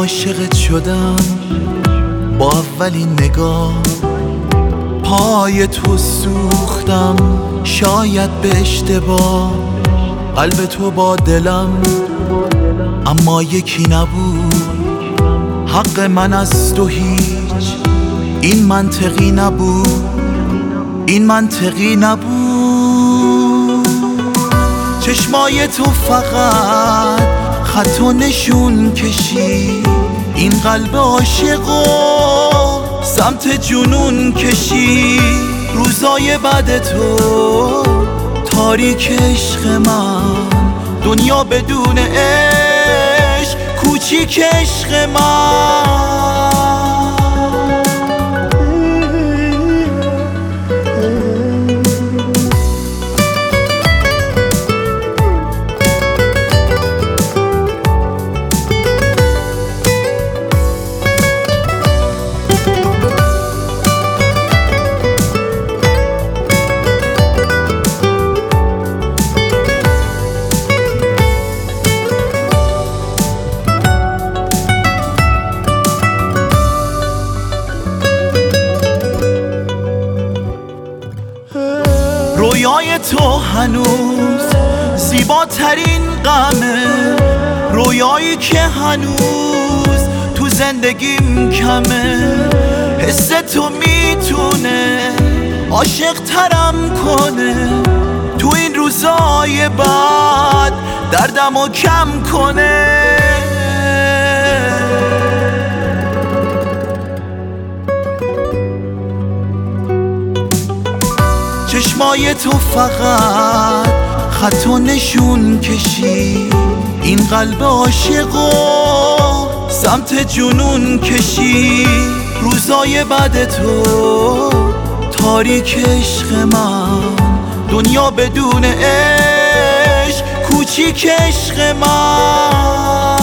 عاشقت شدم با اولین نگاه، پای تو سوختم شاید به اشتباه. قلب تو با دلم اما یکی نبود، حق من از تو هیچ این منطقی نبود، این منطقی نبود. چشمای تو فقط خط و نشون کشید، این قلب عاشقو سمت جنون کشید. روزای بعد تو تاریک عشق من، دنیا بدون عشق کوچیک عشق من. رویای تو هنوز زیباترین غمه، رویایی که هنوز تو زندگیم کمه. حس تو میتونه عاشق ترم کنه، تو این روزای بعد دردمو کم کنه. چشمای تو فقط خط و نشون کشید، این قلب عاشقو سمت جنون کشید. روزای بعد تو تاریک عشق من، دنیا بدون عشق کوچیک عشق من.